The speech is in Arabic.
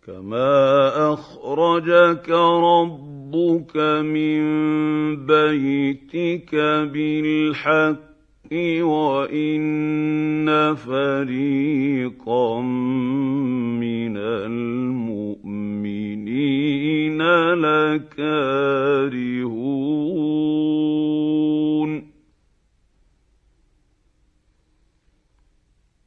كما أخرجك ربك من بيتك بالحق وإن فريقا من المؤمنين لكارهون.